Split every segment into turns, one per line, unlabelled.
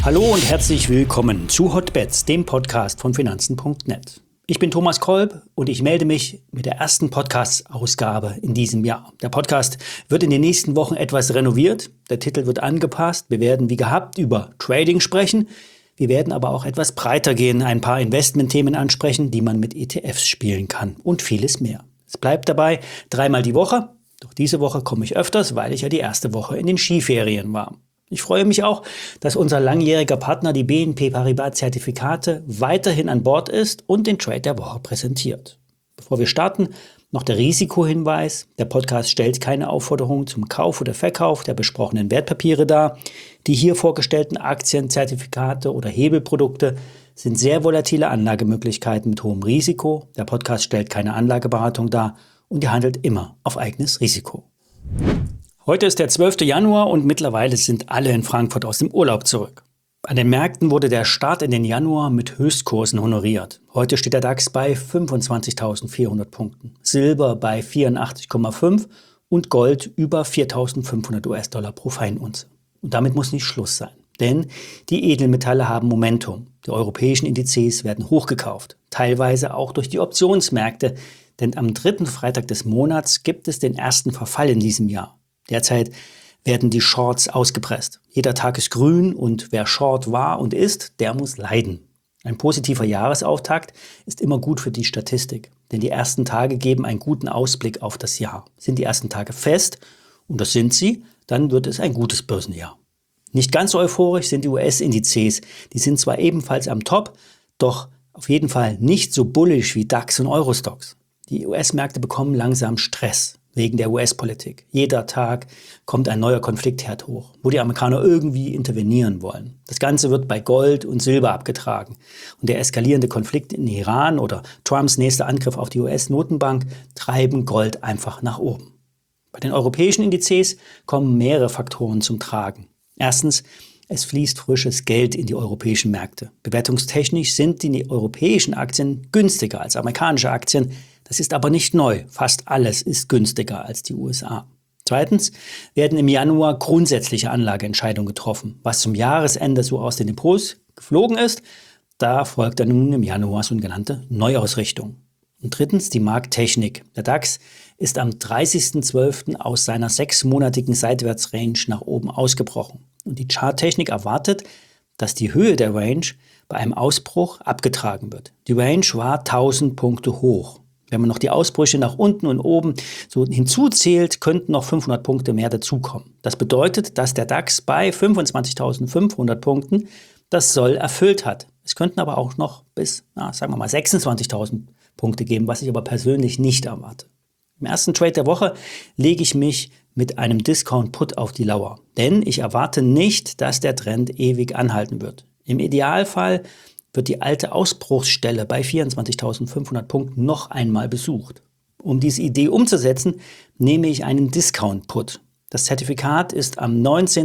Hallo und herzlich willkommen zu Hotbets, dem Podcast von Finanzen.net. Ich bin Thomas Kolb und ich melde mich mit der ersten Podcast-Ausgabe in diesem Jahr. Der Podcast wird in den nächsten Wochen etwas renoviert, der Titel wird angepasst, wir werden wie gehabt über Trading sprechen, wir werden aber auch etwas breiter gehen, ein paar Investmentthemen ansprechen, die man mit ETFs spielen kann und vieles mehr. Es bleibt dabei 3-mal die Woche, doch diese Woche komme ich öfters, weil ich ja die erste Woche in den Skiferien war. Ich freue mich auch, dass unser langjähriger Partner, die BNP Paribas Zertifikate, weiterhin an Bord ist und den Trade der Woche präsentiert. Bevor wir starten, noch der Risikohinweis. Der Podcast stellt keine Aufforderung zum Kauf oder Verkauf der besprochenen Wertpapiere dar. Die hier vorgestellten Aktien, Zertifikate oder Hebelprodukte sind sehr volatile Anlagemöglichkeiten mit hohem Risiko. Der Podcast stellt keine Anlageberatung dar und ihr handelt immer auf eigenes Risiko. Heute ist der 12. Januar und mittlerweile sind alle in Frankfurt aus dem Urlaub zurück. An den Märkten wurde der Start in den Januar mit Höchstkursen honoriert. Heute steht der DAX bei 25.400 Punkten, Silber bei 84,5 und Gold über 4.500 US-Dollar pro Feinunze. Und damit muss nicht Schluss sein, denn die Edelmetalle haben Momentum. Die europäischen Indizes werden hochgekauft, teilweise auch durch die Optionsmärkte, denn am 3. Freitag des Monats gibt es den ersten Verfall in diesem Jahr. Derzeit werden die Shorts ausgepresst. Jeder Tag ist grün und wer Short war und ist, der muss leiden. Ein positiver Jahresauftakt ist immer gut für die Statistik, denn die ersten Tage geben einen guten Ausblick auf das Jahr. Sind die ersten Tage fest, und das sind sie, dann wird es ein gutes Börsenjahr. Nicht ganz so euphorisch sind die US-Indizes. Die sind zwar ebenfalls am Top, doch auf jeden Fall nicht so bullish wie DAX und Eurostoxx. Die US-Märkte bekommen langsam Stress wegen der US-Politik. Jeder Tag kommt ein neuer Konfliktherd hoch, wo die Amerikaner irgendwie intervenieren wollen. Das Ganze wird bei Gold und Silber abgetragen. Und der eskalierende Konflikt in Iran oder Trumps nächster Angriff auf die US-Notenbank treiben Gold einfach nach oben. Bei den europäischen Indizes kommen mehrere Faktoren zum Tragen. Erstens, es fließt frisches Geld in die europäischen Märkte. Bewertungstechnisch sind die europäischen Aktien günstiger als amerikanische Aktien. Das ist aber nicht neu. Fast alles ist günstiger als die USA. Zweitens werden im Januar grundsätzliche Anlageentscheidungen getroffen. Was zum Jahresende so aus den Depots geflogen ist, da folgt dann nun im Januar so eine genannte Neuausrichtung. Und drittens die Markttechnik. Der DAX ist am 30.12. aus seiner 6-monatigen Seitwärtsrange nach oben ausgebrochen. Und die Charttechnik erwartet, dass die Höhe der Range bei einem Ausbruch abgetragen wird. Die Range war 1000 Punkte hoch. Wenn man noch die Ausbrüche nach unten und oben so hinzuzählt, könnten noch 500 Punkte mehr dazukommen. Das bedeutet, dass der DAX bei 25.500 Punkten das Soll erfüllt hat. Es könnten aber auch noch bis, sagen wir mal, 26.000 Punkte geben, was ich aber persönlich nicht erwarte. Im ersten Trade der Woche lege ich mich mit einem Discount-Put auf die Lauer. Denn ich erwarte nicht, dass der Trend ewig anhalten wird. Im Idealfall wird die alte Ausbruchsstelle bei 24.500 Punkten noch einmal besucht. Um diese Idee umzusetzen, nehme ich einen Discount-Put. Das Zertifikat ist am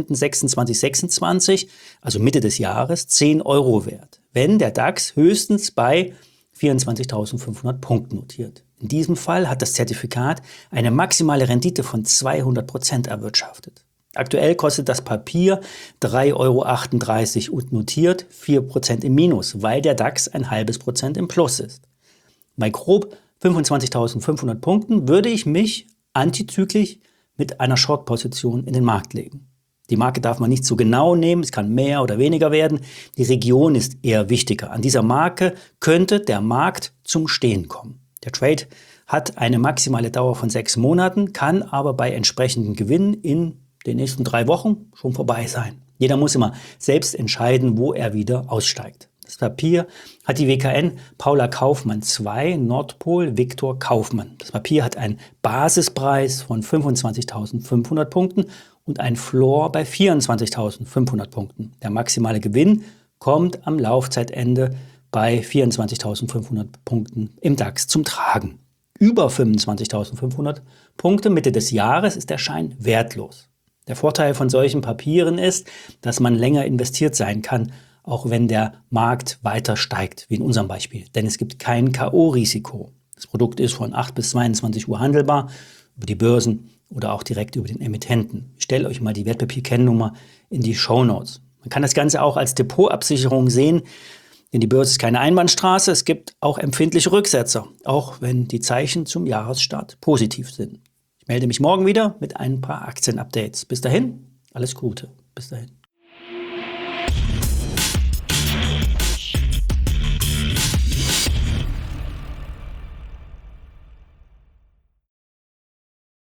19.26.26, also Mitte des Jahres, 10 € wert, wenn der DAX höchstens bei 24.500 Punkten notiert. In diesem Fall hat das Zertifikat eine maximale Rendite von 200% erwirtschaftet. Aktuell kostet das Papier 3,38 € und notiert 4% im Minus, weil der DAX ein halbes Prozent im Plus ist. Bei grob 25.500 Punkten würde ich mich antizyklisch mit einer Short-Position in den Markt legen. Die Marke darf man nicht so genau nehmen, es kann mehr oder weniger werden. Die Region ist eher wichtiger. An dieser Marke könnte der Markt zum Stehen kommen. Der Trade hat eine maximale Dauer von 6 Monaten, kann aber bei entsprechendem Gewinn in den nächsten 3 Wochen schon vorbei sein. Jeder muss immer selbst entscheiden, wo er wieder aussteigt. Das Papier hat die WKN Paula Kaufmann 2 Nordpol Viktor Kaufmann. Das Papier hat einen Basispreis von 25.500 Punkten und einen Floor bei 24.500 Punkten. Der maximale Gewinn kommt am Laufzeitende bei 24.500 Punkten im DAX zum Tragen. Über 25.500 Punkte Mitte des Jahres ist der Schein wertlos. Der Vorteil von solchen Papieren ist, dass man länger investiert sein kann, auch wenn der Markt weiter steigt, wie in unserem Beispiel. Denn es gibt kein K.O.-Risiko. Das Produkt ist von 8 bis 22 Uhr handelbar, über die Börsen oder auch direkt über den Emittenten. Ich stelle euch mal die Wertpapierkennnummer in die Shownotes. Man kann das Ganze auch als Depotabsicherung sehen, denn die Börse ist keine Einbahnstraße. Es gibt auch empfindliche Rücksetzer, auch wenn die Zeichen zum Jahresstart positiv sind. Ich melde mich morgen wieder mit ein paar Aktienupdates. Bis dahin, alles Gute. Bis dahin.